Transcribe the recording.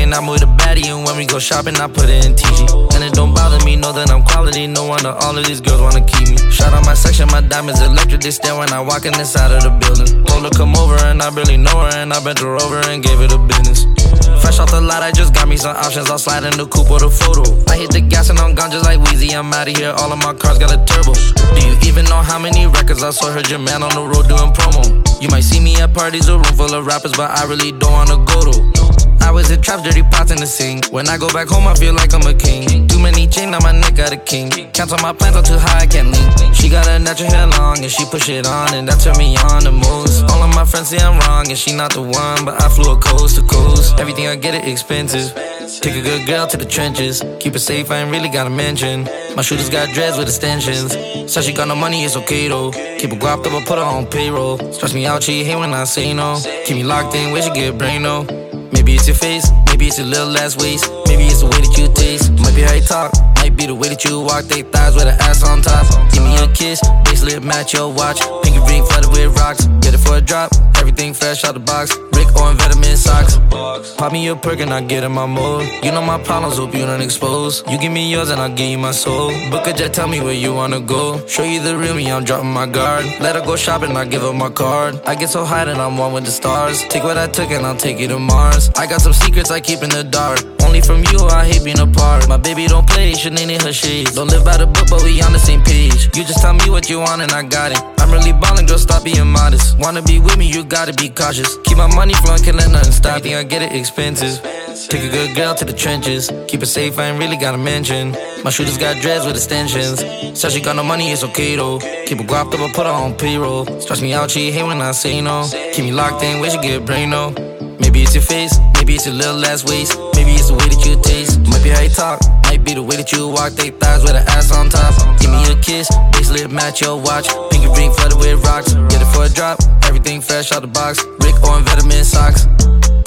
When I'm with a baddie and when we go shopping, I put it in TG. And it don't bother me, know that I'm quality. No wonder all of these girls wanna keep me. Shout out my section, my diamonds electric. They stare when I walk in inside of the building. Told her come over and I barely know her, and I bent her over and gave her the business. Fresh off the lot, I just got me some options. I'll slide in the coupe or the photo. I hit the gas and I'm gone just like Weezy. I'm out of here, all of my cars got a turbo. Do you even know how many records I saw? Heard your man on the road doing promo. You might see me at parties, a room full of rappers, but I really don't wanna go to. I was in traps, dirty pots in the sink. When I go back home, I feel like I'm a king. Too many chains, now my neck got a king. Cancel my plans, I'm too high, I can't link. She got a natural hair long, and she push it on, and that turn me on the most. All of my friends say I'm wrong, and she not the one, but I flew her coast to coast. Everything I get it expensive. Take a good girl to the trenches. Keep it safe, I ain't really gotta mention. My shooters got dreads with extensions. Said she got no money, it's okay though. Keep her guapped up, I put her on payroll. Stress me out, she hate when I say no. Keep me locked in, where she get brain though. Maybe it's your face, maybe it's your little ass waist. Maybe it's the way that you taste. Might be how you talk, might be the way that you walk. They thighs with an ass on top. Give me a kiss, bracelet match your watch. Pinky ring flooded with rocks. Get it for a drop, everything fresh out the box. Rick on vitamin socks. Pop me a perk and I get in my mode. You know my problems, hope you don't expose. You give me yours and I'll give you my soul. Book a jet, tell me where you wanna go. Show you the real me, I'm dropping my guard. Let her go shopping, I give her my card. I get so high that I'm one with the stars. Take what I took and I'll take you to Mars. I got some secrets I keep in the dark. Only from you, I hate being apart. My baby don't play, she ain't in her shades. Don't live by the book, but we on the same page. You just tell me what you want and I got it. I'm really ballin', girl, stop being modest. Wanna be with me, you gotta be cautious. Keep my money flowing, can't let nothing stop. Everything I get it expensive. Take a good girl to the trenches. Keep it safe, I ain't really gotta mention. My shooters got dreads with extensions. Said she got no money, it's okay though. Keep her guapped up, I put her on payroll. Stress me out, she hate when I say no. Keep me locked in, where she get brain though. Maybe it's your face, maybe it's your little ass waist. Maybe it's the way that you taste. Might be how you talk, might be the way that you walk. They thighs with an ass on top. Give me a kiss, bracelet match your watch. Pinky ring flooded with rocks. Get it for a drop, everything fresh out the box. Rick on vitamin socks.